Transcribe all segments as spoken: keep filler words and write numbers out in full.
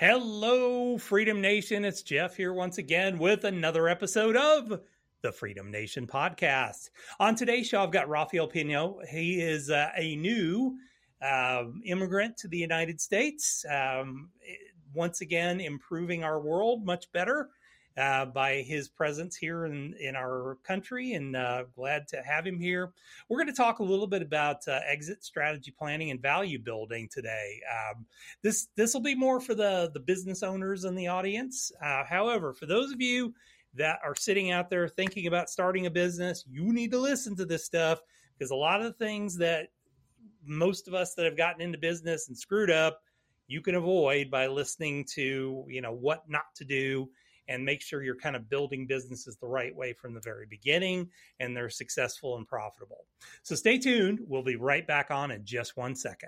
Hello, Freedom Nation. It's Jeff here once again with another episode of the Freedom Nation podcast. On today's show, I've got Rafael Pino. He is uh, a new uh, immigrant to the United States. Um, once again, improving our world much better uh, by his presence here in, in our country, and uh, glad to have him here. We're going to talk a little bit about uh, exit strategy planning and value building today. Um, this this will be more for the, the business owners in the audience. Uh, however, for those of you that are sitting out there thinking about starting a business, you need to listen to this stuff, because a lot of the things that most of us that have gotten into business and screwed up, you can avoid by listening to, you know, what not to do, and make sure you're kind of building businesses the right way from the very beginning and they're successful and profitable. So stay tuned. We'll be right back on in just one second.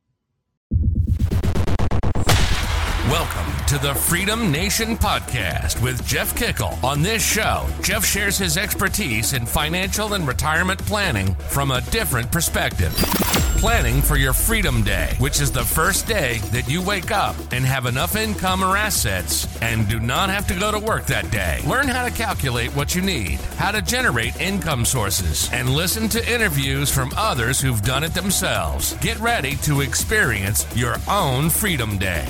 Welcome to the Freedom Nation podcast with Jeff Kickle. On this show, Jeff shares his expertise in financial and retirement planning from a different perspective. Planning for your Freedom Day, which is the first day that you wake up and have enough income or assets and do not have to go to work that day. Learn how to calculate what you need, how to generate income sources, and listen to interviews from others who've done it themselves. Get ready to experience your own Freedom Day.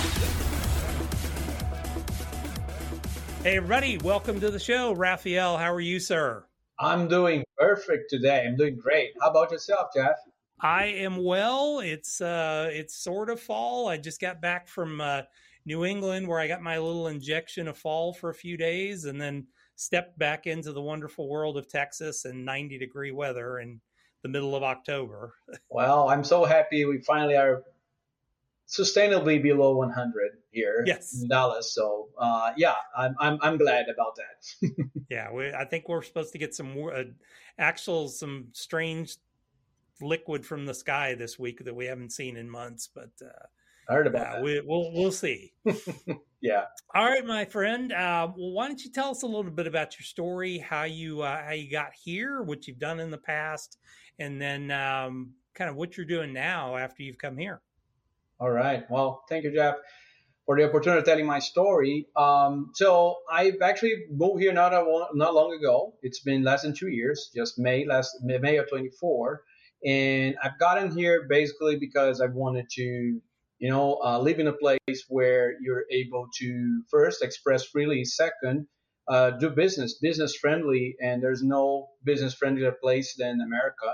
Hey, everybody. Welcome to the show. Rafael, how are you, sir? I'm doing perfect today. I'm doing great. How about yourself, Jeff? I am well. It's uh, it's sort of fall. I just got back from uh, New England, where I got my little injection of fall for a few days, and then stepped back into the wonderful world of Texas and ninety degree weather in the middle of October. Well, I'm so happy we finally are sustainably below one hundred here yes. in Dallas. So, uh, yeah, I'm I'm I'm glad about that. yeah, we, I think we're supposed to get some more, uh, actual some strange liquid from the sky this week that we haven't seen in months, but uh, I heard about uh, that. We, we'll we'll see. yeah. All right, my friend. Uh, well, why don't you tell us a little bit about your story, how you uh, how you got here, what you've done in the past, and then um, kind of what you're doing now after you've come here. All right. Well, thank you, Jeff, for the opportunity of telling my story. Um, so I've actually moved here not a, not long ago. It's been less than two years, just May last May of twenty-four. And I've gotten here basically because I wanted to, you know, uh, live in a place where you're able to first express freely, second, uh, do business, business friendly, and there's no business friendlier place than America.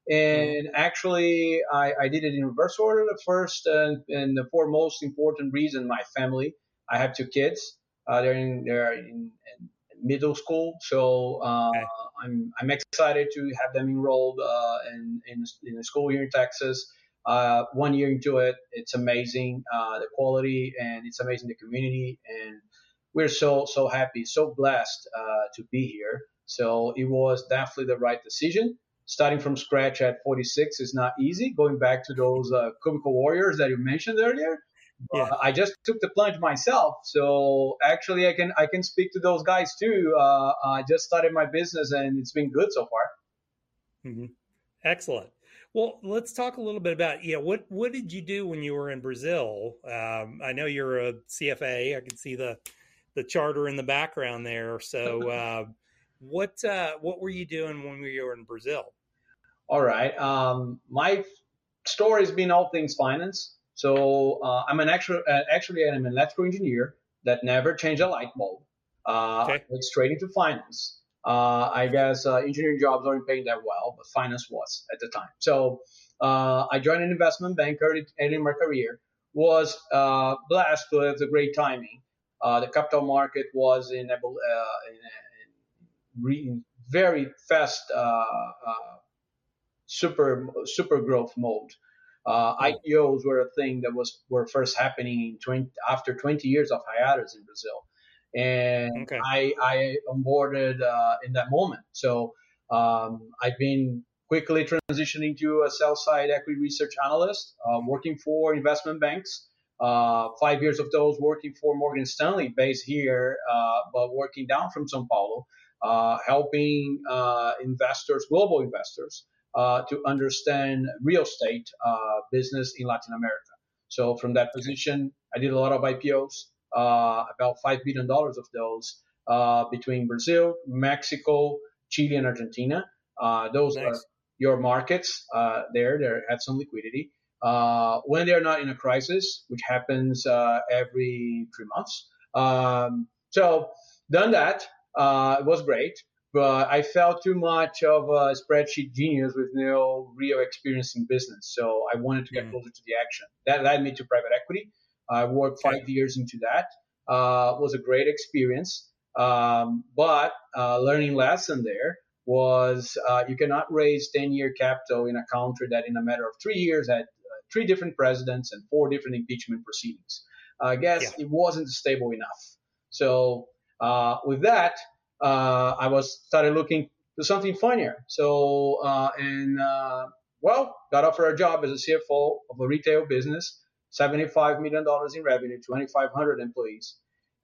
And mm-hmm. actually, I, I did it in reverse order. The first and, and the foremost important reason, my family. I have two kids. Uh, they're in they're in, in middle school, so uh, okay. I'm I'm excited to have them enrolled uh, in, in in a school here in Texas. Uh, one year into it, it's amazing uh, the quality, and it's amazing the community, and we're so so happy, so blessed uh, to be here. So it was definitely the right decision. Starting from scratch at forty-six is not easy. Going back to those uh, cubicle warriors that you mentioned earlier. Yeah. Uh, I just took the plunge myself, so actually I can I can speak to those guys too. Uh, I just started my business, and it's been good so far. Mm-hmm. Excellent. Well, let's talk a little bit about yeah. What what did you do when you were in Brazil? Um, I know you're a C F A. I can see the the charter in the background there. So, uh, what uh, what were you doing when you were in Brazil? All right. Um, my story has been all things finance. So uh, I'm an actual, uh, actually I'm an electrical engineer that never changed a light bulb. Uh, okay. I went straight into finance. Uh, I guess uh, engineering jobs aren't paying that well, but finance was at the time. So uh, I joined an investment bank early, early in my career. Was uh, blessed with the great timing. Uh, the capital market was in, uh, in, in very fast uh, uh, super super growth mode. Uh, I P Os were a thing that was were first happening in twenty, after twenty years of hiatus in Brazil, and okay. I, I onboarded uh, in that moment. So um, I've been quickly transitioning to a sell-side equity research analyst, uh, working for investment banks. Uh, five years of those working for Morgan Stanley, based here, uh, but working down from São Paulo, uh, helping uh, investors, global investors, uh, to understand real estate uh, business in Latin America. So from that position, I did a lot of I P Os, uh, about five billion dollars of those uh, between Brazil, Mexico, Chile, and Argentina. Uh, those nice. are your markets uh, there. They had some liquidity. Uh, when they're not in a crisis, which happens uh, every three months. Um, so done that. Uh, it was great. But I felt too much of a spreadsheet genius with no real experience in business. So I wanted to get mm. closer to the action. That led me to private equity. I worked five okay. years into that. Uh, was a great experience. Um, but uh, learning lesson there was uh, you cannot raise ten-year capital in a country that in a matter of three years had uh, three different presidents and four different impeachment proceedings. Uh, I guess yeah. it wasn't stable enough. So uh, with that, Uh, I was started looking for something funnier. So, uh, and, uh, well, got offered a job as a C F O of a retail business, seventy-five million dollars in revenue, twenty-five hundred employees,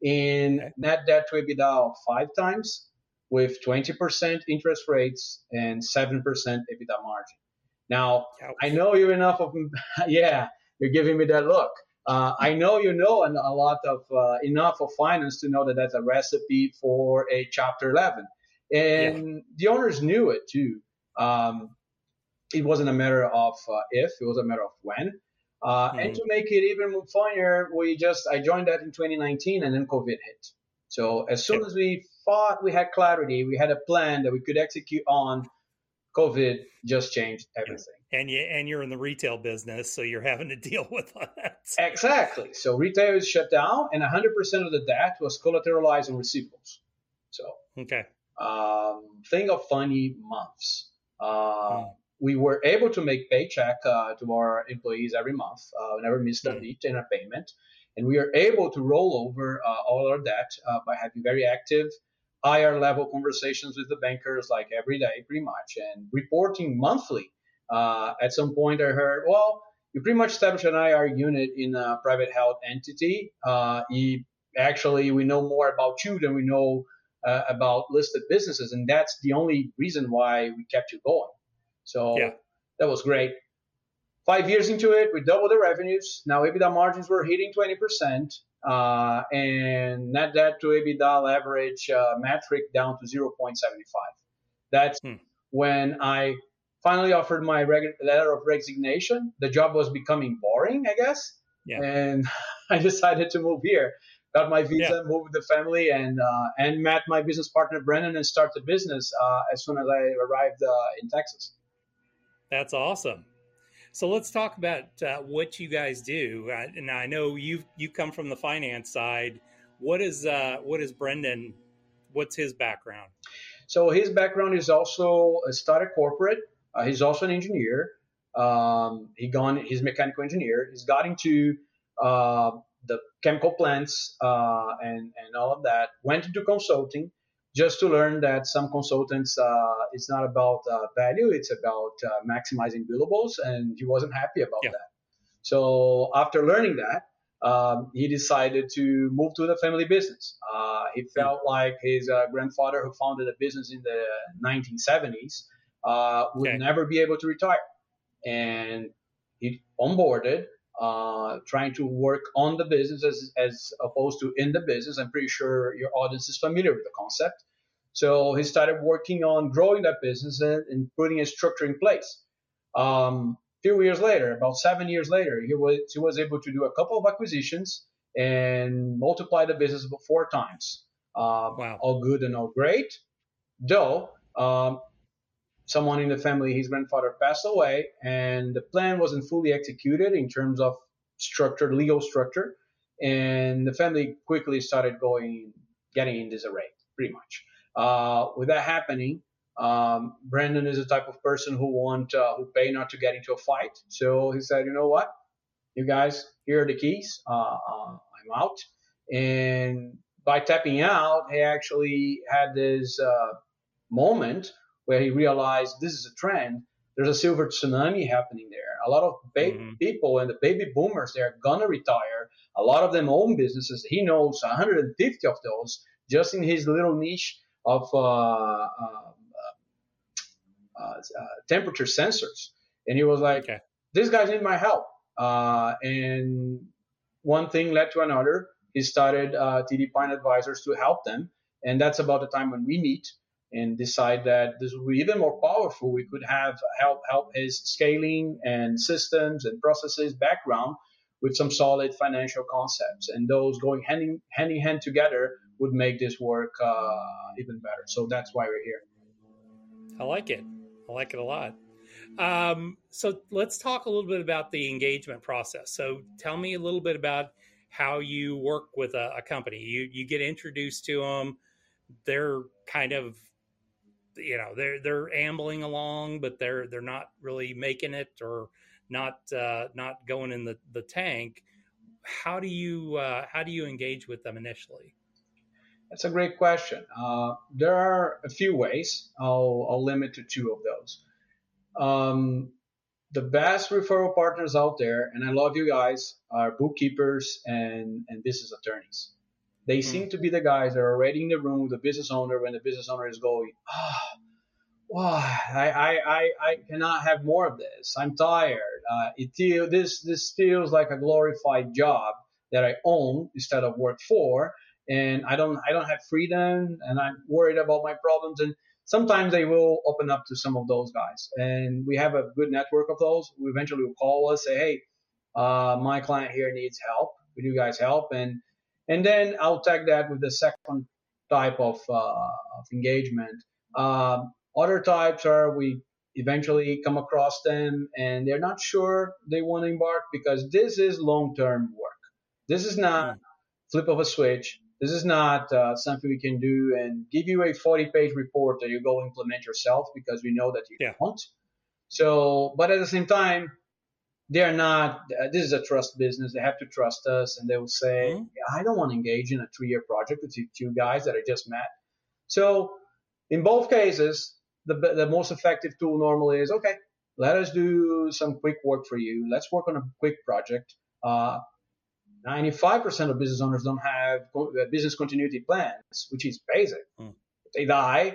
in okay. net debt to EBITDA of five times with twenty percent interest rates and seven percent EBITDA margin. Now, Ouch. I know you enough of, yeah, you're giving me that look. Uh, I know you know an, a lot of uh, enough of finance to know that that's a recipe for a Chapter eleven, and yeah. the owners knew it too. Um, it wasn't a matter of uh, if; it was a matter of when. Uh, mm-hmm. And to make it even more funnier, we just I joined that in twenty nineteen, and then COVID hit. So as soon yeah. as we thought we had clarity, we had a plan that we could execute on, COVID just changed everything. And you and you're in the retail business, so you're having to deal with that. Exactly. So retail is shut down, and one hundred percent of the debt was collateralized on receivables. So okay. Um, think of funny months. Uh, mm. We were able to make paycheck uh, to our employees every month. Uh, we never missed a mm. beat in a payment, and we are able to roll over uh, all our debt uh, by having very active I R level conversations with the bankers, like every day, pretty much, and reporting monthly. Uh, at some point, I heard, well, you pretty much established an I R unit in a private health entity. Uh, you, actually, we know more about you than we know uh, about listed businesses, and that's the only reason why we kept you going. So yeah. that was great. Five years into it, we doubled the revenues. Now EBITDA margins were hitting twenty percent, uh, and net debt to EBITDA leverage uh, metric down to zero point seven five. That's hmm. when I finally offered my reg- letter of resignation. The job was becoming boring, I guess. Yeah. And I decided to move here. Got my visa, yeah. moved with the family, and uh, and met my business partner, Brendan, and started the business uh, as soon as I arrived uh, in Texas. That's awesome. So let's talk about uh, what you guys do. Uh, and I know you you come from the finance side. What is uh, what is Brendan? What's his background? So his background is also a started corporate. Uh, he's also an engineer. Um, he gone. He's a mechanical engineer. He's got into uh, the chemical plants uh, and and all of that. Went into consulting just to learn that some consultants, uh, it's not about uh, value. It's about uh, maximizing billables, and he wasn't happy about yeah. that. So after learning that, um, he decided to move to the family business. Uh, he felt mm-hmm. like his uh, grandfather, who founded a business in the nineteen seventies. Uh, would okay. never be able to retire. And he onboarded, uh, trying to work on the business as, as opposed to in the business. I'm pretty sure your audience is familiar with the concept. So he started working on growing that business and, and putting a structure in place. Um, a few years later, about seven years later, he was, he was able to do a couple of acquisitions and multiply the business about four times. Uh, wow. All good and all great. Though, um, someone in the family, his grandfather passed away, and the plan wasn't fully executed in terms of structure, legal structure, and the family quickly started going, getting in disarray, pretty much. Uh, with that happening, um, Brendan is the type of person who want, uh, who pay not to get into a fight. So he said, you know what, you guys, here are the keys. Uh, uh, I'm out. And by tapping out, he actually had this uh, moment where he realized this is a trend. There's a silver tsunami happening there. A lot of ba- mm-hmm. people and the baby boomers, they're going to retire. A lot of them own businesses. He knows one hundred fifty of those just in his little niche of uh, uh, uh, uh, temperature sensors. And he was like, okay. These guys need my help. Uh, and one thing led to another. He started uh, T D Pine Advisors to help them. And that's about the time when we meet and decide that this will be even more powerful. We could have help help his scaling and systems and processes background with some solid financial concepts. And those going hand in hand, in hand together would make this work uh, even better. So that's why we're here. I like it. I like it a lot. Um, so let's talk a little bit about the engagement process. So tell me a little bit about how you work with a, a company. You you get introduced to them. They're kind of, you know, they're they're ambling along, but they're they're not really making it, or not uh, not going in the, the tank. How do you uh, how do you engage with them initially? That's a great question. Uh, there are a few ways. I'll, I'll limit to two of those. Um, the best referral partners out there, and I love you guys, are bookkeepers and, and business attorneys. They mm. seem to be the guys that are already in the room with the business owner when the business owner is going, ah, oh, why I, I, I, I cannot have more of this. I'm tired. Uh, it feel, this this feels like a glorified job that I own instead of work for. And I don't I don't have freedom, and I'm worried about my problems. And sometimes they will open up to some of those guys. And we have a good network of those who eventually will call us, say, hey, uh, my client here needs help. Would you guys help? And and then I'll tag that with the second type of, uh, of engagement. Um, other types are we eventually come across them and they're not sure they want to embark, because this is long-term work. This is not mm. flip of a switch. This is not uh, something we can do and give you a forty-page report that you go implement yourself, because we know that you yeah. won't. So, but at the same time, they're not, uh, this is a trust business. They have to trust us, and they will say, mm-hmm. yeah, I don't want to engage in a three-year project with you two guys that I just met. So in both cases, the the most effective tool normally is, okay, let us do some quick work for you. Let's work on a quick project. Uh, ninety-five percent of business owners don't have business continuity plans, which is basic. Mm. If they die,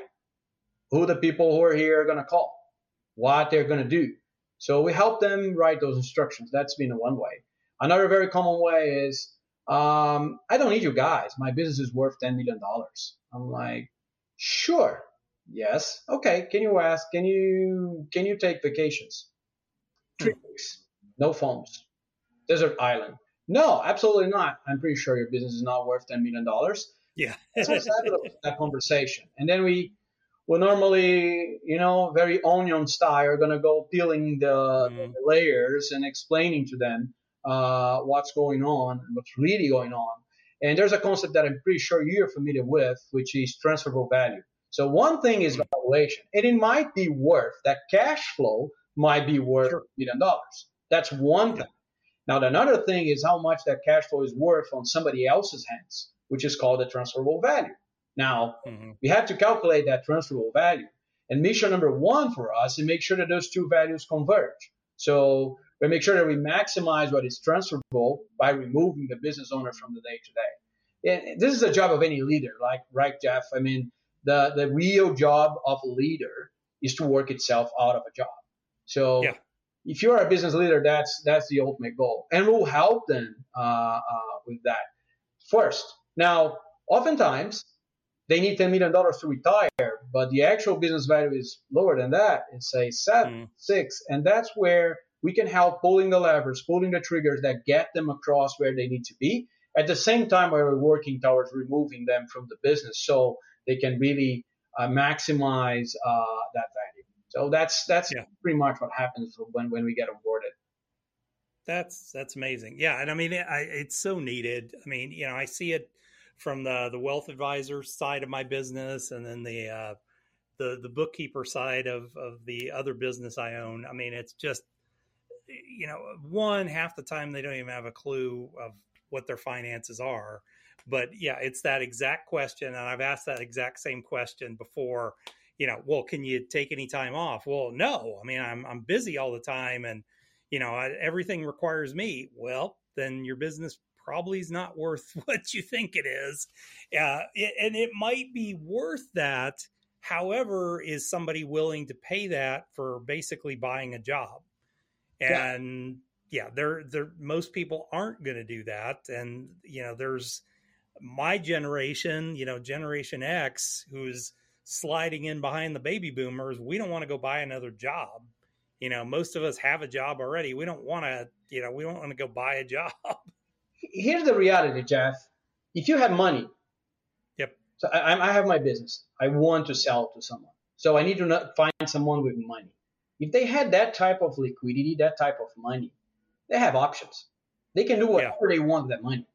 who the people who are here are going to call, what they're going to do. So we help them write those instructions. That's been one way. Another very common way is, um, I don't need you guys. My business is worth ten million dollars. I'm like, sure. Yes. Okay. Can you ask, can you, can you take vacations? Three mm. weeks. No phones. Desert island. No, absolutely not. I'm pretty sure your business is not worth ten million dollars. Yeah. So let's have that conversation. And then we will normally, you know, very onion style, are going to go peeling the, mm. the layers and explaining to them uh, what's going on, what's really going on. And there's a concept that I'm pretty sure you're familiar with, which is transferable value. So one thing is mm. valuation, and it might be worth, that cash flow might be worth sure. a million dollars. That's one thing. Now, another thing is how much that cash flow is worth on somebody else's hands, which is called the transferable value. Now, mm-hmm. we have to calculate that transferable value. And mission number one for us is make sure that those two values converge. So we make sure that we maximize what is transferable by removing the business owner from the day-to-day. And this is the job of any leader, like, right, Jeff? I mean, the, the real job of a leader is to work itself out of a job. So yeah. if you're a business leader, that's that's the ultimate goal. And we'll help them uh, uh, with that first. Now, oftentimes, they need ten million dollars to retire, but the actual business value is lower than that. It's say seven, mm. six. And that's where we can help pulling the levers, pulling the triggers that get them across where they need to be. At the same time, we're working towards removing them from the business so they can really uh, maximize uh, that value. So that's that's yeah. pretty much what happens when, when we get onboarded. That's that's amazing. Yeah, and I mean, it, I, it's so needed. I mean, you know, I see it from the the wealth advisor side of my business, and then the uh, the the bookkeeper side of of the other business I own. I mean, it's just, you know, one, half the time they don't even have a clue of what their finances are. But yeah, it's that exact question, and I've asked that exact same question before. You know, well, can you take any time off? Well, no. I mean, I'm I'm busy all the time, and you know, I, everything requires me. Well, then your business probably is not worth what you think it is, uh, it, and it might be worth that. However, is somebody willing to pay that for basically buying a job? And yeah, there, there, most people aren't going to do that. And, you know, there's my generation, you know, Generation X, who's sliding in behind the baby boomers. We don't want to go buy another job. You know, most of us have a job already. We don't want to, you know, we don't want to go buy a job. Here's the reality, Jeff. If you have money, yep. So I, I have my business. I want to sell to someone. So I need to not find someone with money. If they had that type of liquidity, that type of money, they have options. They can do whatever yeah. they want with that money.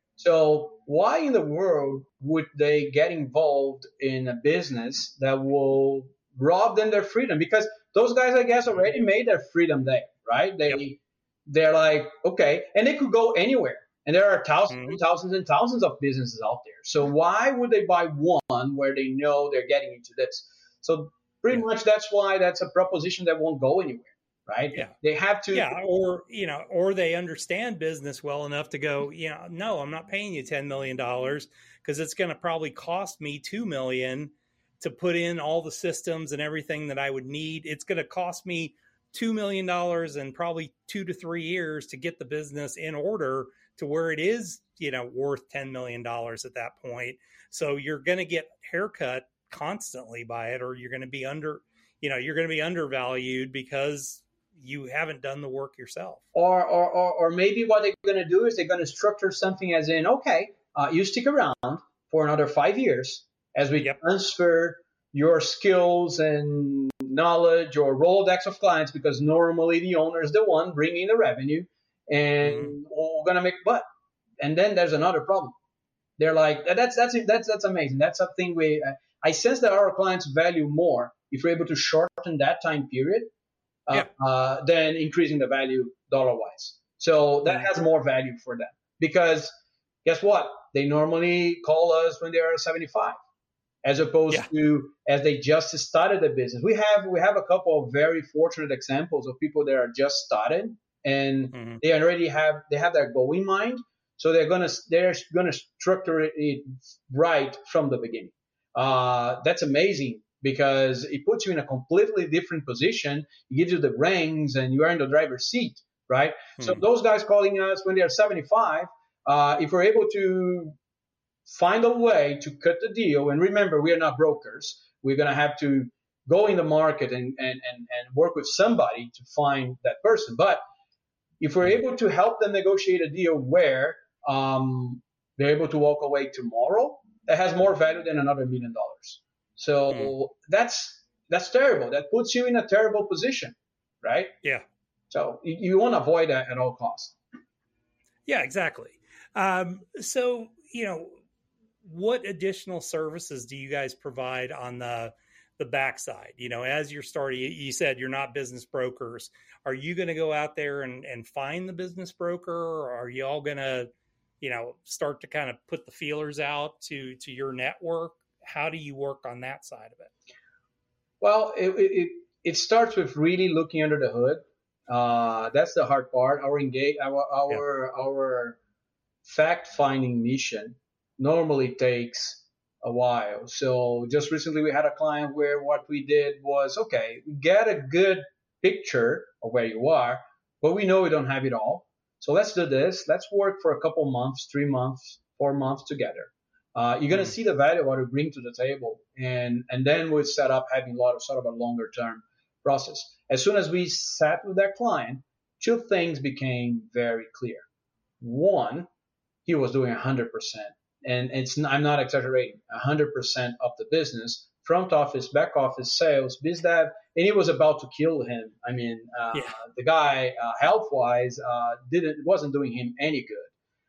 So why in the world would they get involved in a business that will rob them their freedom? Because those guys, I guess, already made their freedom day, right? They, yep. They're like, okay, and they could go anywhere. And there are thousands mm-hmm. and thousands and thousands of businesses out there. So why would they buy one where they know they're getting into this? So pretty yeah. much that's why that's a proposition that won't go anywhere, right? Yeah. They have to. Yeah, or, you know, or they understand business well enough to go, you know, no, I'm not paying you ten million dollars because it's going to probably cost me two million dollars to put in all the systems and everything that I would need. It's going to cost me two million dollars and probably two to three years to get the business in order to where it is, you know, worth ten million dollars at that point. So you're going to get haircut constantly by it, or you're going to be under, you know, you're going to be undervalued because you haven't done the work yourself. Or, or, or, or maybe what they're going to do is they're going to structure something as in, okay, uh, you stick around for another five years as we yep. transfer your skills and knowledge or Rolodex of clients, because normally the owner is the one bringing the revenue, and mm-hmm. we're going to make butt. And then there's another problem. They're like, that's, that's, that's, that's amazing. That's something we, I sense that our clients value more if we're able to shorten that time period uh, yeah. uh, than increasing the value dollar wise. So that mm-hmm. has more value for them, because guess what? They normally call us when they are seventy-five. As opposed yeah. to as they just started the business. We have we have a couple of very fortunate examples of people that are just started, and mm-hmm. they already have they have their goal in mind, so they're gonna they're gonna structure it right from the beginning. Uh, that's amazing, because it puts you in a completely different position. It gives you the reins, and you are in the driver's seat, right? Mm-hmm. So those guys calling us when they are seventy-five, uh, if we're able to find a way to cut the deal. And remember, we are not brokers. We're going to have to go in the market and, and, and, and work with somebody to find that person. But if we're able to help them negotiate a deal where um, they're able to walk away tomorrow, that has more value than another million dollars. So mm. that's that's terrible. That puts you in a terrible position, right? Yeah. So you, you want to avoid that at all costs. Yeah, exactly. Um, so, you know, what additional services do you guys provide on the the backside? You know, as you're starting, you said you're not business brokers. Are you going to go out there and, and find the business broker, or are you all going to, you know, start to kind of put the feelers out to, to your network? How do you work on that side of it? Well, it, it, it starts with really looking under the hood. Uh, that's the hard part. Our engage, our, our, yeah. our fact finding mission normally takes a while. So just recently we had a client where what we did was, okay, we get a good picture of where you are, but we know we don't have it all. So let's do this. Let's work for a couple months, three months, four months together. Uh, you're going to mm-hmm. see the value of what we bring to the table. And, and then we'll set up having a lot of sort of a longer term process. As soon as we sat with that client, two things became very clear. One, he was doing one hundred percent. And it's I'm not exaggerating, one hundred percent of the business, front office, back office, sales, biz dev, and it was about to kill him. I mean, uh, yeah. the guy, uh, health-wise, uh, didn't wasn't doing him any good.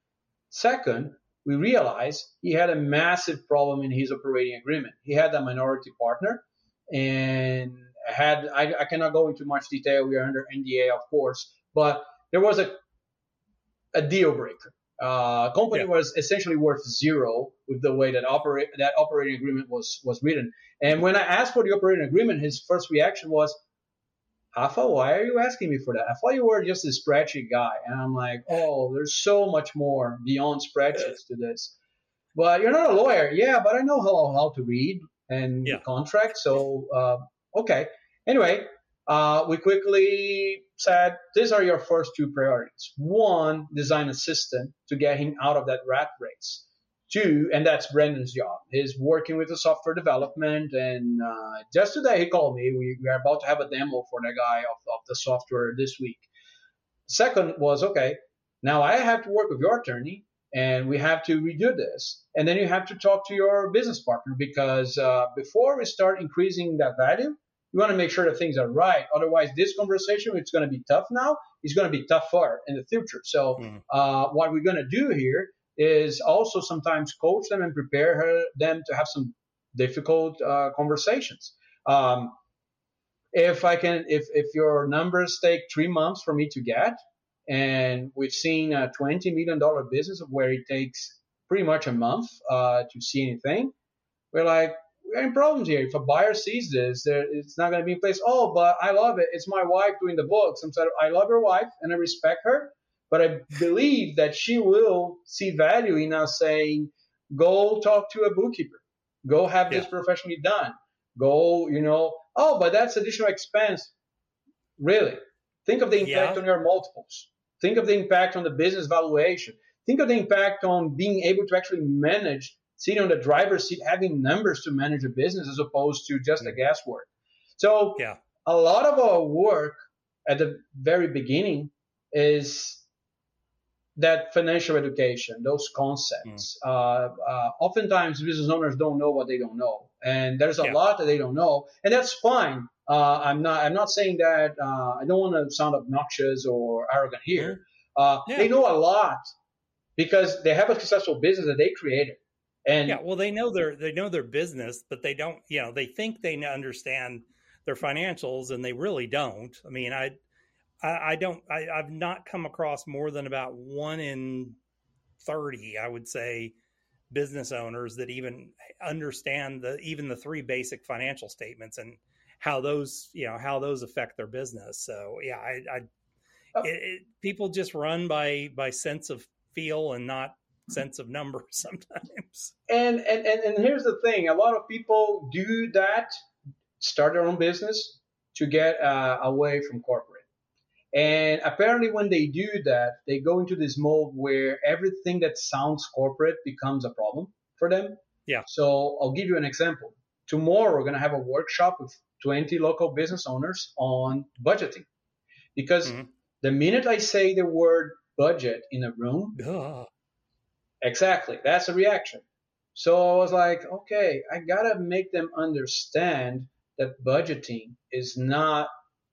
Second, we realized he had a massive problem in his operating agreement. He had a minority partner, and had I, I cannot go into much detail. We are under N D A, of course, but there was a a deal breaker. Uh, company yeah. was essentially worth zero with the way that operate that operating agreement was was written. And when I asked for the operating agreement, his first reaction was, "Rafa, why are you asking me for that? I thought you were just a spreadsheet guy." And I'm like, "Oh, there's so much more beyond spreadsheets to this." But you're not a lawyer, yeah. But I know how how to read and yeah. the contract, so uh, okay. Anyway, uh, we quickly said, these are your first two priorities. One, design a system to get him out of that rat race. Two, and that's Brandon's job, is working with the software development. And uh, just today he called me. We, we are about to have a demo for the guy of, of the software this week. Second was, okay, now I have to work with your attorney, and we have to redo this. And then you have to talk to your business partner, because uh, before we start increasing that value, you want to make sure that things are right. Otherwise, this conversation, it's going to be tough now. It's going to be tougher in the future. So mm. uh, what we're going to do here is also sometimes coach them and prepare her, them to have some difficult uh, conversations. Um, if I can, if, if your numbers take three months for me to get, and we've seen a twenty million dollars business where it takes pretty much a month uh, to see anything, we're like, we're in problems here. If a buyer sees this, it's not going to be in place. Oh, but I love it. It's my wife doing the books. I'm sorry, I love your wife and I respect her, but I believe that she will see value in us saying, go talk to a bookkeeper. Go have yeah. this professionally done. Go, you know, oh, but that's additional expense. Really? Think of the impact yeah. on your multiples. Think of the impact on the business valuation. Think of the impact on being able to actually manage, sitting on the driver's seat, having numbers to manage a business as opposed to just a guesswork. So yeah. a lot of our work at the very beginning is that financial education, those concepts. Mm. Uh, uh, oftentimes, business owners don't know what they don't know, and there's a yeah. lot that they don't know, and that's fine. Uh, I'm not. I'm not saying that. Uh, I don't want to sound obnoxious or arrogant here. Uh, yeah. They know a lot because they have a successful business that they created. And yeah, well, they know their they know their business, but they don't. You know, they think they understand their financials, and they really don't. I mean, I. I don't, I, I've not come across more than about one in thirty, I would say, business owners that even understand the, even the three basic financial statements and how those, you know, how those affect their business. So yeah, I, I it, it, people just run by, by sense of feel and not sense of numbers sometimes. And, and, and, and here's the thing. A lot of people do that, start their own business to get uh, away from corporate. And apparently when they do that, they go into this mode where everything that sounds corporate becomes a problem for them. Yeah. So I'll give you an example. Tomorrow, we're going to have a workshop with twenty local business owners on budgeting. Because mm-hmm. the minute I say the word budget in a room, Duh. exactly, that's a reaction. So I was like, okay, I got to make them understand that budgeting is not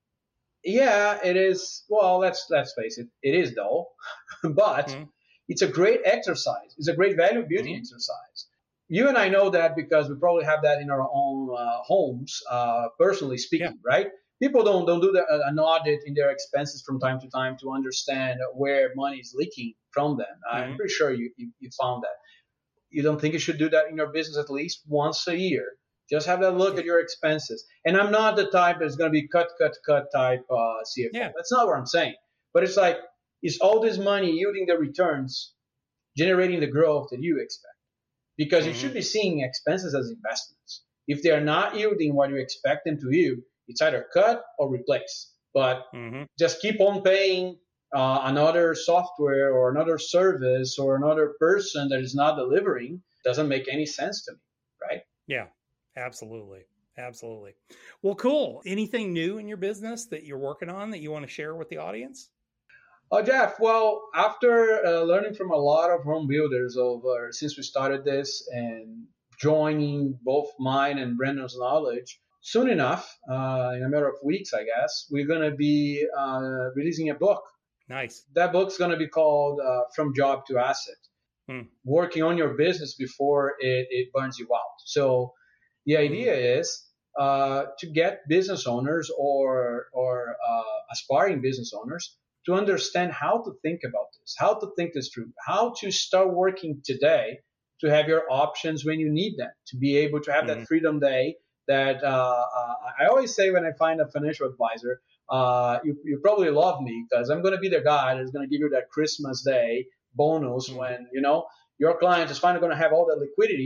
Yeah, it is. Well, let's let's face it. It is dull, but mm-hmm. it's a great exercise. It's a great value building mm-hmm. exercise. You and I know that because we probably have that in our own uh, homes, uh, personally speaking, yeah. right? People don't don't do the, uh, an audit in their expenses from time to time to understand where money is leaking from them. Mm-hmm. I'm pretty sure you, you you found that. You don't think you should do that in your business at least once a year? Just have a look at your expenses. And I'm not the type that's going to be cut, cut, cut type uh, C F O. Yeah. That's not what I'm saying. But it's like, is all this money yielding the returns, generating the growth that you expect? Because mm-hmm. you should be seeing expenses as investments. If they are not yielding what you expect them to yield, it's either cut or replace. But mm-hmm. just keep on paying uh, another software or another service or another person that is not delivering doesn't make any sense to me, right? Yeah. Absolutely. Absolutely. Well, cool. Anything new in your business that you're working on that you want to share with the audience? Oh, Jeff. Well, after uh, learning from a lot of home builders over since we started this and joining both mine and Brandon's knowledge, soon enough, uh, in a matter of weeks, I guess, we're going to be uh, releasing a book. Nice. That book's going to be called uh, From Job to Asset, hmm. working on your business before it, it burns you out. So the idea is uh, to get business owners or or uh, aspiring business owners to understand how to think about this, how to think this through, how to start working today to have your options when you need them, to be able to have mm-hmm. that freedom day that uh, uh, I always say when I find a financial advisor, uh, you, you probably love me because I'm going to be the guy that's going to give you that Christmas day bonus mm-hmm. when, you know, your client is finally going to have all that liquidity.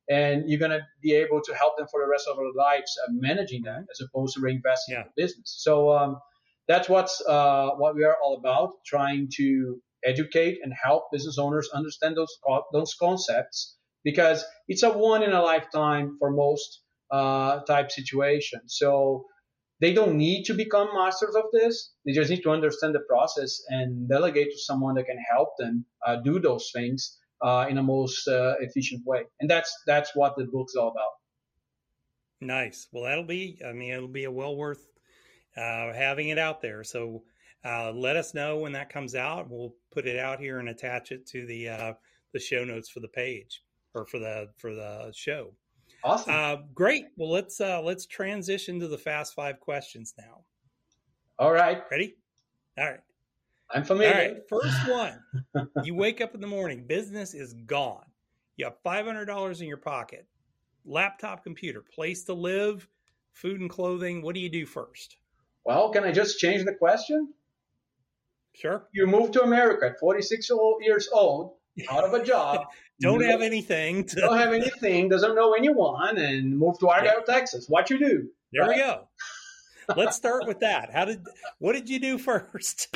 and you're going to be able to help them for the rest of their lives uh, managing that as opposed to reinvesting Yeah. in the business. So um, that's what's uh, what we are all about, trying to educate and help business owners understand those co- those concepts, because it's a one in a lifetime for most uh, type situations. So they don't need to become masters of this. They just need to understand the process and delegate to someone that can help them uh, do those things uh, in a most uh, efficient way. And that's that's what the book's all about. Nice. Well, that'll be, I mean, it'll be a well worth uh, having it out there. So uh, let us know when that comes out. We'll put it out here and attach it to the uh, the show notes for the page or for the for the show. Awesome. Uh, great. Well, let's uh, let's transition to the fast five questions now. All right. Ready? All right. I'm familiar. All right. First one. You wake up in the morning. Business is gone. You have five hundred dollars in your pocket. Laptop, computer, place to live, food and clothing. What do you do first? Well, can I just change the question? Sure. You moved to America at forty-six years old, out of a job. Don't have anything. To... Don't have anything, doesn't know anyone, and move to Argyle, yeah. Texas. What you do? There right? we go. Let's start with that. How did, what did you do first?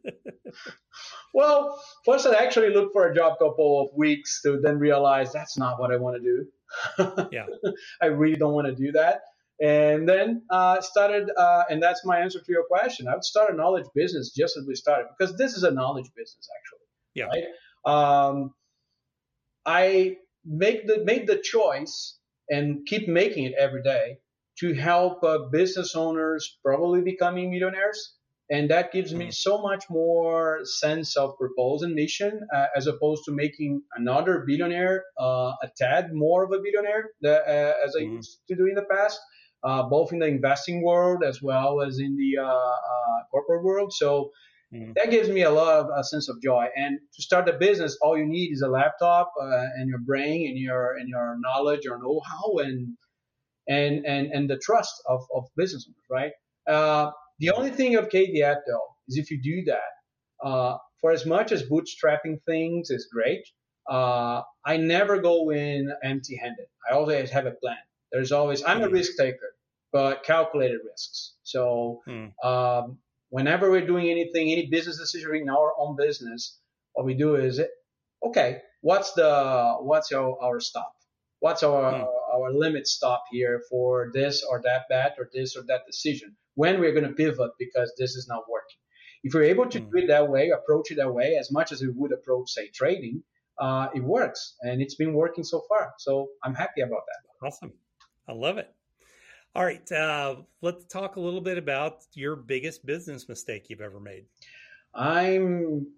Well, first I actually looked for a job couple of weeks to then realize that's not what I want to do. Yeah. I really don't want to do that. And then uh, started, uh, and that's my answer to your question. I would start a knowledge business just as we started, because this is a knowledge business, actually. Yeah. Right? Um, I make the made the choice and keep making it every day to help uh, business owners probably becoming millionaires. And that gives me so much more sense of purpose and mission uh, as opposed to making another billionaire uh, a tad more of a billionaire that, uh, as I mm-hmm. used to do in the past, uh, both in the investing world as well as in the uh, uh, corporate world. So mm-hmm. that gives me a lot of a sense of joy. And to start a business, all you need is a laptop uh, and your brain and your and your knowledge or know-how and and and and the trust of, of business owners, right? Uh, The only thing of caveat, though, is if you do that, uh, for as much as bootstrapping things is great, uh, I never go in empty-handed. I always have a plan. There's always, I'm a risk taker, but calculated risks. So mm. um, whenever we're doing anything, any business decision in our own business, what we do is, okay, what's the what's our, our stop? What's our, mm. our limit stop here for this or that bet or this or that decision? When we're going to pivot because this is not working. If we're able to mm. do it that way, approach it that way, as much as we would approach, say, trading, uh, it works. And it's been working so far. So I'm happy about that. Awesome. I love it. All right. Uh, let's talk a little bit about your biggest business mistake you've ever made. I'm,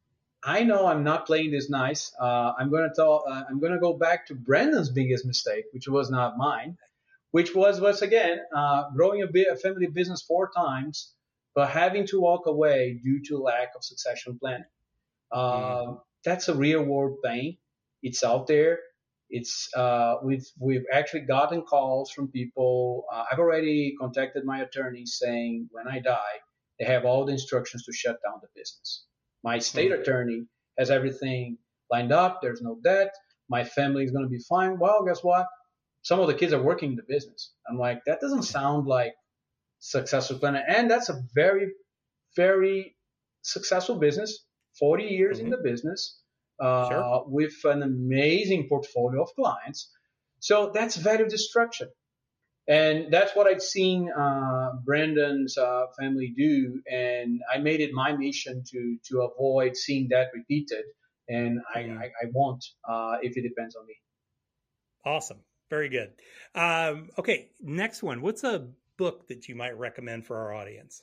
I know I'm not playing this nice. Uh, I'm going to tell, uh, I'm going to go back to Brandon's biggest mistake, which was not mine. Which was, once again, uh, growing a, bit, a family business four times, but having to walk away due to lack of succession planning. Uh, mm. That's a real world thing. It's out there. It's uh, we've we've actually gotten calls from people. Uh, I've already contacted my attorney saying when I die, they have all the instructions to shut down the business. My state mm. attorney has everything lined up. There's no debt. My family is going to be fine. Well, guess what? Some of the kids are working in the business. I'm like, that doesn't sound like successful planning. And that's a very, very successful business, forty years mm-hmm. in the business, uh, sure. with an amazing portfolio of clients. So that's value destruction. And that's what I've seen uh, Brandon's uh, family do. And I made it my mission to to avoid seeing that repeated. And mm-hmm. I, I, I won't uh, if it depends on me. Awesome. Very good. Um, okay, next one. What's a book that you might recommend for our audience?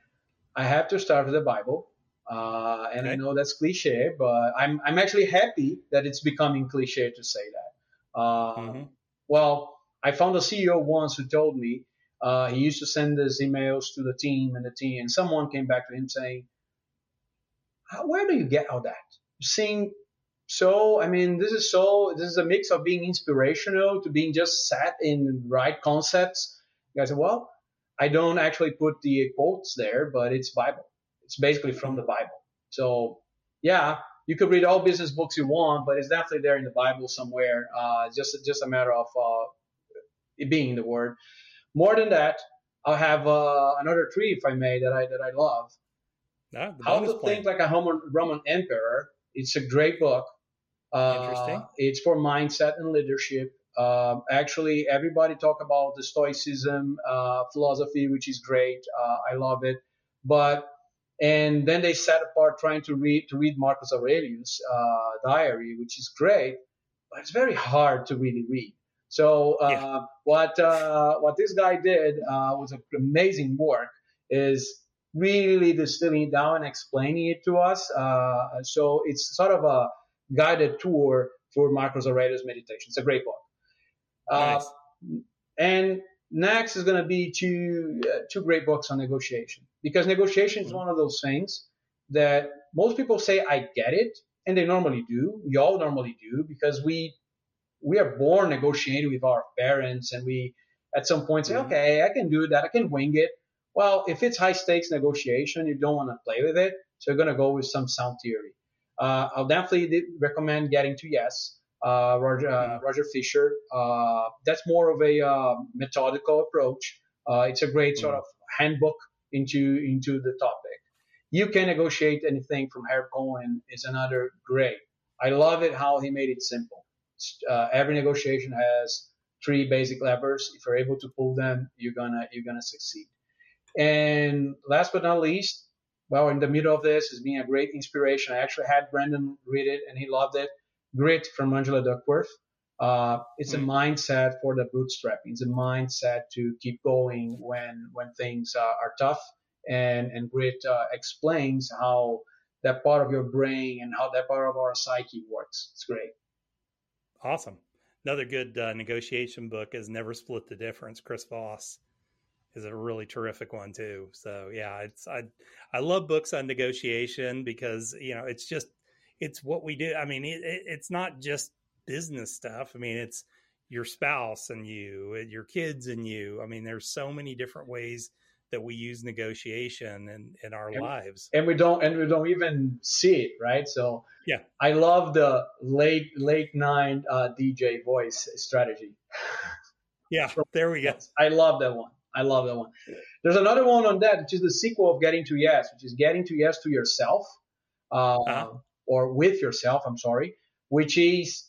I have to start with the Bible. Uh, and okay. I know that's cliche, but I'm I'm actually happy that it's becoming cliche to say that. Uh, mm-hmm. Well, I found a C E O once who told me uh, he used to send his emails to the team and the team, and someone came back to him saying, where do you get all that? Seeing So, I mean, this is so, this is a mix of being inspirational to being just sat in right concepts. You guys say, well, I don't actually put the quotes there, but it's Bible. It's basically from the Bible. So, yeah, you could read all business books you want, but it's definitely there in the Bible somewhere. Uh, just just a matter of uh, it being in the Word. More than that, I'll have uh, another three, if I may, that I that I love. Ah, How to plan. Think like a Roman, Roman emperor. It's a great book. Uh, Interesting. It's for mindset and leadership. Uh, actually, everybody talk about the Stoicism uh, philosophy, which is great. Uh, I love it. But and then they set apart trying to read to read Marcus Aurelius' uh, diary, which is great, but it's very hard to really read. So uh, yeah. what uh, what this guy did uh, was an amazing work. Is really distilling it down and explaining it to us. Uh, so it's sort of a guided tour for Marcus Aurelius' meditation. It's a great book. Nice. Uh, and next is going to be two uh, two great books on negotiation, because negotiation is mm-hmm. one of those things that most people say, I get it, and they normally do. We all normally do, because we we are born negotiating with our parents, and we at some point say, mm-hmm. okay, I can do that, I can wing it. Well, if it's high stakes negotiation, you don't want to play with it, so you're going to go with some sound theory. Uh, I'll definitely recommend Getting to Yes, uh, Roger, uh, mm-hmm. Roger Fisher. Uh, that's more of a uh, methodical approach. Uh, it's a great sort mm-hmm. of handbook into into the topic. You Can Negotiate Anything from Harry Cohen is another great. I love it how he made it simple. Uh, every negotiation has three basic levers. If you're able to pull them, you're gonna you're gonna succeed. And last but not least, well, in the middle of this has been a great inspiration. I actually had Brandon read it, and he loved it. Grit from Angela Duckworth. Uh, it's mm-hmm. a mindset for the bootstrapping. It's a mindset to keep going when when things uh, are tough. And and Grit uh, explains how that part of your brain and how that part of our psyche works. It's great. Awesome. Another good uh, negotiation book is Never Split the Difference. Chris Voss is a really terrific one too. So yeah, it's I I love books on negotiation, because you know it's just it's what we do. I mean, it, it, it's not just business stuff. I mean, it's your spouse and you, your kids and you. I mean, there's so many different ways that we use negotiation in, in our and, lives. And we don't and we don't even see it, right? So yeah, I love the late late night uh, D J voice strategy. Yeah, there we go. I love that one. I love that one. There's another one on that, which is the sequel of Getting to Yes, which is Getting to Yes to Yourself, uh, uh-huh. or with yourself, I'm sorry, which is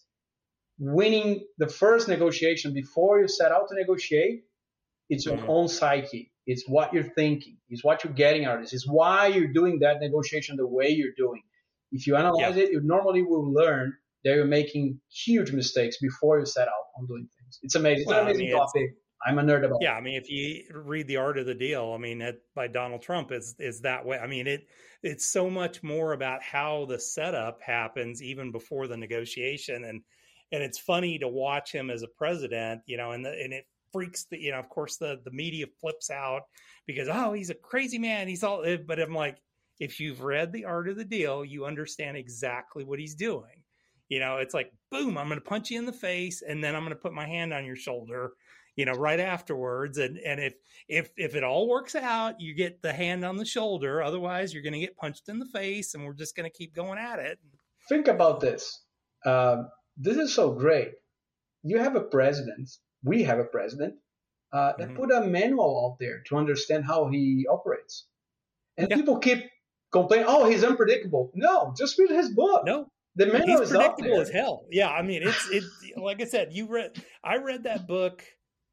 winning the first negotiation before you set out to negotiate. It's your mm-hmm. own psyche. It's what you're thinking. It's what you're getting out of this. It's why you're doing that negotiation the way you're doing. If you analyze yeah. it, you normally will learn that you're making huge mistakes before you set out on doing things. It's amazing. It's well, an amazing I mean, topic. I'm a nerd about yeah, it. I mean, if you read The Art of the Deal, I mean, it, by Donald Trump is is that way. I mean, it it's so much more about how the setup happens even before the negotiation, and and it's funny to watch him as a president, you know, and the, and it freaks the, you know, of course the the media flips out because oh, he's a crazy man, he's all, but I'm like, if you've read The Art of the Deal, you understand exactly what he's doing. You know, it's like, boom, I'm going to punch you in the face, and then I'm going to put my hand on your shoulder, you know, right afterwards. And, and if, if, if it all works out, you get the hand on the shoulder. Otherwise you're going to get punched in the face, and we're just going to keep going at it. Think about this. Um, this is so great. You have a president. We have a president uh, that mm-hmm. put a manual out there to understand how he operates. And yeah. people keep complaining, oh, he's unpredictable. No, just read his book. No. The manual He's is predictable as hell. Yeah, I mean, it's it. Like I said, you read. I read that book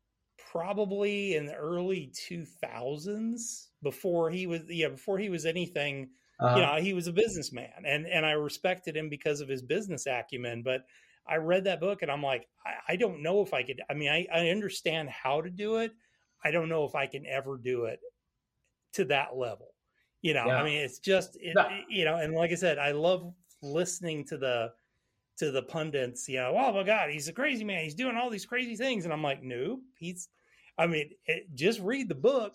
probably in the early two thousands, before he was. Yeah, before he was anything. Uh-huh. You know, he was a businessman, and and I respected him because of his business acumen. But I read that book, and I'm like, I, I don't know if I could. I mean, I, I understand how to do it. I don't know if I can ever do it to that level. You know, yeah. I mean, it's just it, no. you know, and like I said, I love listening to the to the pundits, you know, oh my God, he's a crazy man, he's doing all these crazy things, and I'm like, nope, he's I mean it, just read the book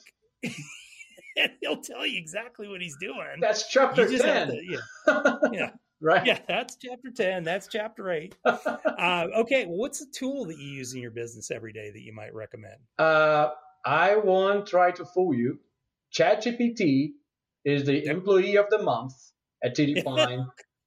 and he'll tell you exactly what he's doing. That's chapter ten. To, yeah, yeah. Right. Yeah, that's chapter ten, that's chapter eight. uh, okay, well, what's the tool that you use in your business every day that you might recommend? uh I won't try to fool you. ChatGPT is the employee of the month at T D Pine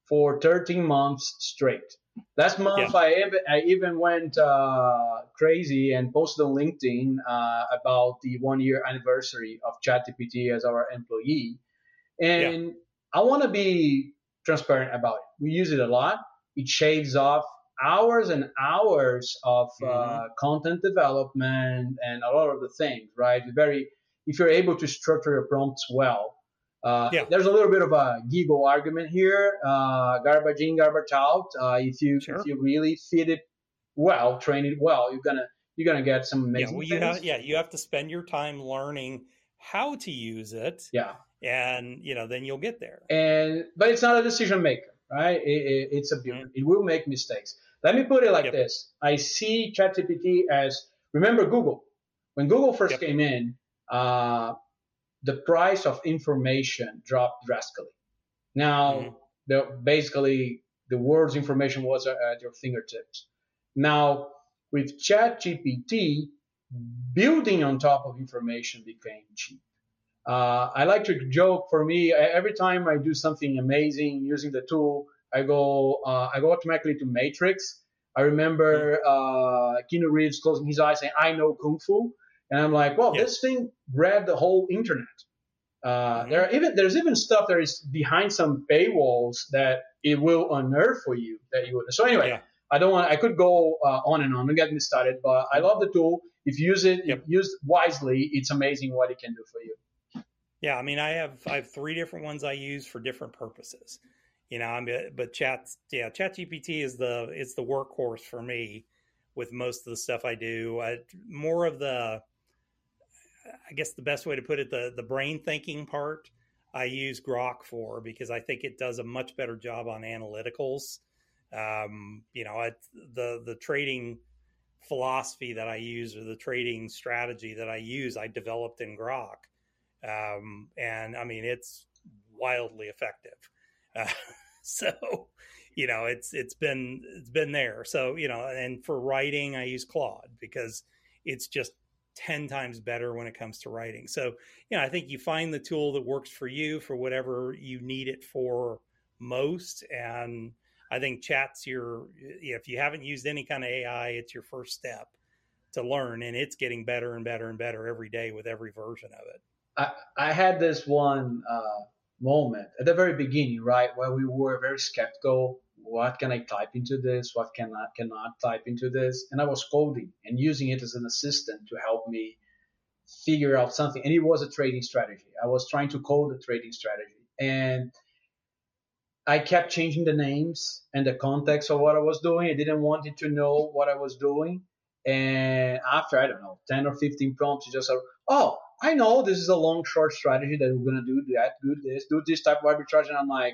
for thirteen months straight. Last month, Yeah. I, even, I even went uh, crazy and posted on LinkedIn uh, about the one year anniversary of ChatGPT as our employee. And Yeah. I want to be transparent about it. We use it a lot. It shaves off hours and hours of uh, Mhm. content development and a lot of the things, right? Very, if you're able to structure your prompts well. Uh, Yeah. there's a little bit of a giggle argument here, uh, garbage in, garbage out. Uh, if you Sure. if you really feed it well, train it well, you're gonna you're gonna get some Yeah. amazing Well, you things. have, yeah, you have to spend your time learning how to use it. Yeah. And, you know, then you'll get there. And but it's not a decision maker, right? It, it, it's a builder. Mhm. It will make mistakes. Let me put it like Yep. this: I see ChatGPT as, remember Google. When Google first Yep. came in, uh, the price of information dropped drastically. Now, Mhm. the, basically, the world's information was at your fingertips. Now, with ChatGPT, building on top of information became cheap. Uh, I like to joke. For me, every time I do something amazing using the tool, I go uh, I go automatically to Matrix. I remember uh, Keanu Reeves closing his eyes saying, "I know kung fu," and I'm like, "Well, Yeah. this thing read the whole internet." Uh, Mhm. There are even there's even stuff that is behind some paywalls that it will unearth for you that you would. So anyway, Yeah. I don't want I could go uh, on and on. Don't get me started, but I love the tool. If you use it, Yep. if used wisely, it's amazing what it can do for you. Yeah, I mean, I have I have three different ones I use for different purposes. You know, I mean, but chat, yeah, ChatGPT is the it's the workhorse for me with most of the stuff I do. I, more of the, I guess the best way to put it, the the brain thinking part, I use Grok for because I think it does a much better job on analyticals. Um, you know, I, the the trading philosophy that I use or the trading strategy that I use, I developed in Grok. Um, and I mean, it's wildly effective. Uh, so, you know, it's, it's been, it's been there. So, you know, and for writing, I use Claude because it's just ten times better when it comes to writing. So, you know, I think you find the tool that works for you for whatever you need it for most. And I think chat's your, if you haven't used any kind of A I, it's your first step to learn, and it's getting better and better and better every day with every version of it. I, I had this one uh, moment at the very beginning, right, where we were very skeptical. What can I type into this? What can I cannot type into this? And I was coding and using it as an assistant to help me figure out something. And it was a trading strategy. I was trying to code a trading strategy. And I kept changing the names and the context of what I was doing. I didn't want it to know what I was doing. And after, I don't know, ten or fifteen prompts, you just said, oh, I know this is a long, short strategy that we're going to do that, do this, do this type of arbitrage. And I'm like,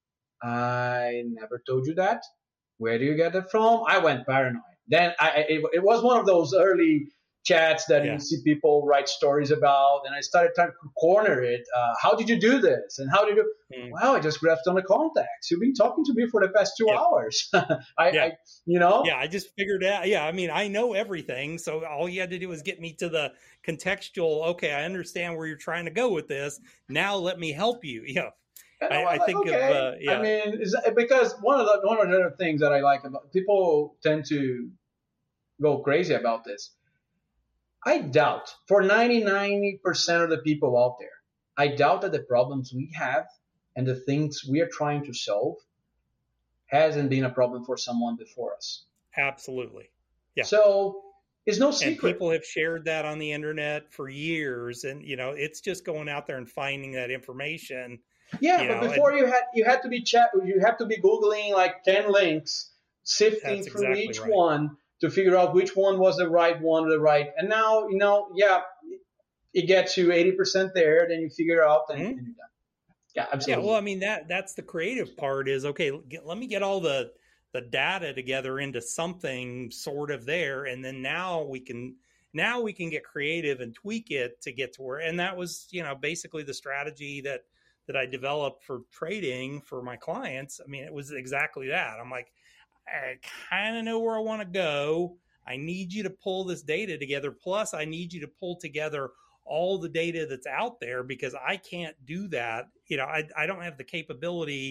I never told you that. Where do you get it from? I went paranoid. Then I, it, it was one of those early chats that Yeah. you see people write stories about. And I started trying to corner it. Uh, how did you do this? And how did you do? Mm. Well, I just grabbed on the contacts. You've been talking to me for the past two Yeah. hours. I, Yeah. I, you know? Yeah, I just figured out. Yeah, I mean, I know everything. So all you had to do was get me to the contextual. Okay, I understand where you're trying to go with this. Now let me help you. Yeah. And I, I'm I like, think okay. of, uh, yeah. I mean, is that, because one of the one of the other things that I like about people tend to go crazy about this. I doubt for ninety-nine percent of the people out there, I doubt that the problems we have and the things we are trying to solve hasn't been a problem for someone before us. Absolutely. Yeah. So it's no And secret. people have shared that on the internet for years. And, you know, it's just going out there and finding that information. Yeah, you but know, before and- you had you had to be chat you have to be Googling like ten links, sifting That's through exactly each right. one to figure out which one was the right one, the right. And now, you know, yeah, it gets you eighty percent there, then you figure out and, Mhm. and you're done. Yeah, Yeah, absolutely. well, I mean that that's the creative part is okay. Get, let me get all the the data together into something sort of there, and then now we can now we can get creative and tweak it to get to where. And that was you know basically the strategy that that I developed for trading for my clients. I mean, it was exactly that. I'm like, I kind of know where I want to go. I need you to pull this data together. Plus, I need you to pull together all the data that's out there because I can't do that. You know, I, I don't have the capability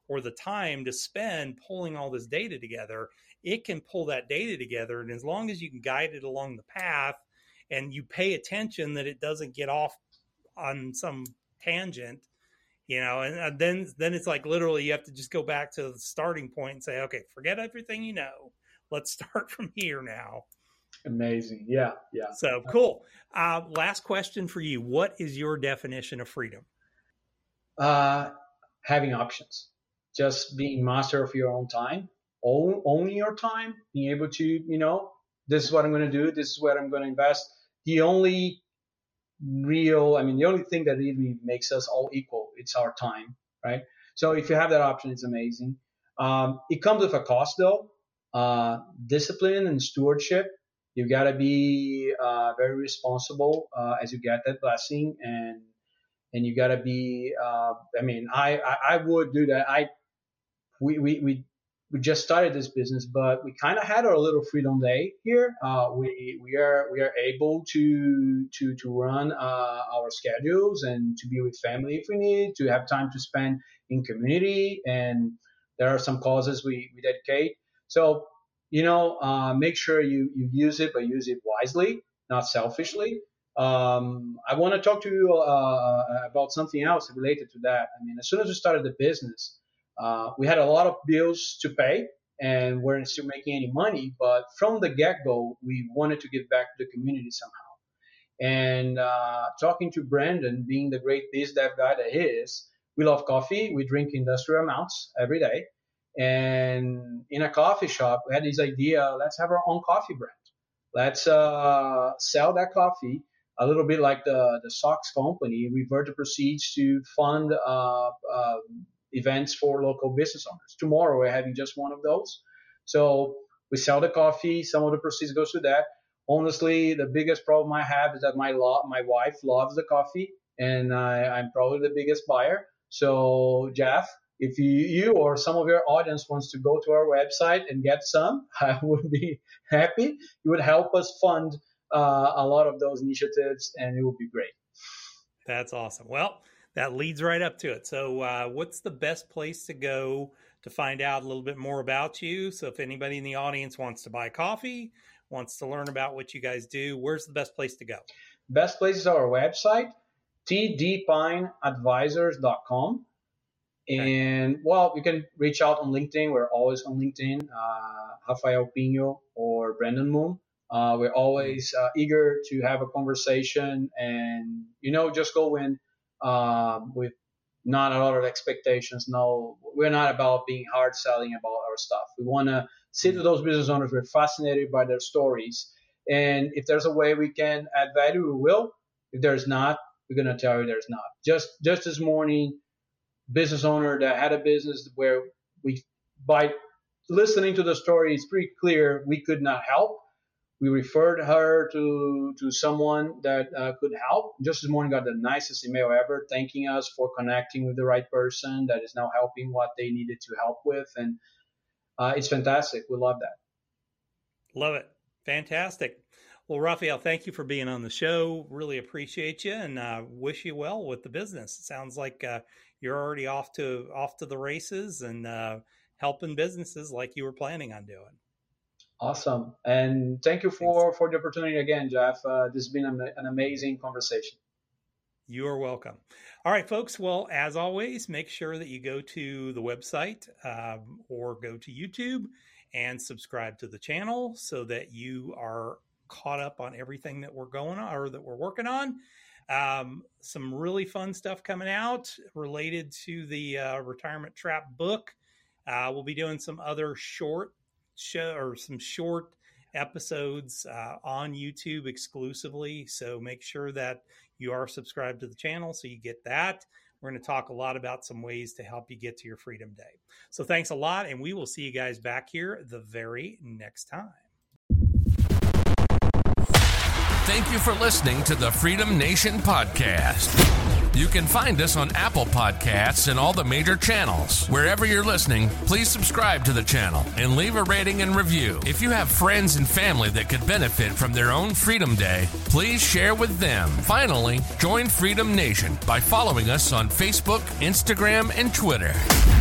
or the time to spend pulling all this data together, it can pull that data together. And as long as you can guide it along the path and you pay attention that it doesn't get off on some tangent, you know, and then, then it's like literally you have to just go back to the starting point and say, okay, forget everything you know. Let's start from here now. Amazing. Yeah. Yeah. So cool. Uh, last question for you. What is your definition of freedom? Uh, having options, just being master of your own time, own, owning your time, being able to, you know, this is what I'm going to do. This is where I'm going to invest. The only real, I mean, the only thing that really makes us all equal, it's our time, right? So if you have that option, it's amazing. Um, it comes with a cost though, uh, discipline and stewardship. You got to be uh, very responsible uh, as you get that blessing, and and you got to be. Uh, I mean, I, I I would do that. I we we we we just started this business, but we kind of had our little freedom day here. Uh, we we are we are able to to to run uh, our schedules and to be with family if we need, to have time to spend in community, and there are some causes we we dedicate. So. You know, uh, make sure you, you use it, but use it wisely, not selfishly. Um, I want to talk to you uh, about something else related to that. I mean, as soon as we started the business, uh, we had a lot of bills to pay and weren't still making any money. But from the get-go, we wanted to give back to the community somehow. And uh, talking to Brandon, being the great biz dev guy that he is, we love coffee. We drink industrial amounts every day. And in a coffee shop, we had this idea, let's have our own coffee brand. Let's uh, sell that coffee a little bit like the, the Sox company, revert the proceeds to fund uh, uh, events for local business owners. Tomorrow, we're having just one of those. So we sell the coffee. Some of the proceeds goes to that. Honestly, the biggest problem I have is that my lo- my wife loves the coffee, and I, I'm probably the biggest buyer. So, Jeff, if you, you or some of your audience wants to go to our website and get some, I would be happy. You would help us fund uh, a lot of those initiatives, and it would be great. That's awesome. Well, that leads right up to it. So uh, what's the best place to go to find out a little bit more about you? So if anybody in the audience wants to buy coffee, wants to learn about what you guys do, where's the best place to go? Best place is our website, t d pine advisors dot com. And, well, you can reach out on LinkedIn. We're always on LinkedIn, uh, Rafael Pinho or Brandon Moon. Uh, we're always uh, eager to have a conversation and, you know, just go in uh, with not a lot of expectations. No, we're not about being hard selling about our stuff. We want to sit with those business owners. We're fascinated by their stories. And if there's a way we can add value, we will. If there's not, we're going to tell you there's not. Just, just this morning, business owner that had a business where we, by listening to the story, it's pretty clear we could not help. We referred her to to someone that uh, could help. Just this morning, got the nicest email ever, thanking us for connecting with the right person that is now helping what they needed to help with, and uh, it's fantastic. We love that. Love it. Fantastic. Well, Rafael, thank you for being on the show. Really appreciate you, and uh, wish you well with the business. It sounds like uh, you're already off to off to the races and uh, helping businesses like you were planning on doing. Awesome. And thank you for, for the opportunity again, Jeff. Uh, this has been an, an amazing conversation. You are welcome. All right, folks. Well, as always, make sure that you go to the website um, or go to YouTube and subscribe to the channel so that you are caught up on everything that we're going on or that we're working on. Um, some really fun stuff coming out related to the uh, Retirement Trap book. Uh, we'll be doing some other short show or some short episodes uh, on YouTube exclusively. So make sure that you are subscribed to the channel so you get that. We're going to talk a lot about some ways to help you get to your Freedom Day. So thanks a lot, and we will see you guys back here the very next time. Thank you for listening to the Freedom Nation podcast. You can find us on Apple Podcasts and all the major channels. Wherever you're listening, please subscribe to the channel and leave a rating and review. If you have friends and family that could benefit from their own Freedom Day, please share with them. Finally, join Freedom Nation by following us on Facebook, Instagram, and Twitter.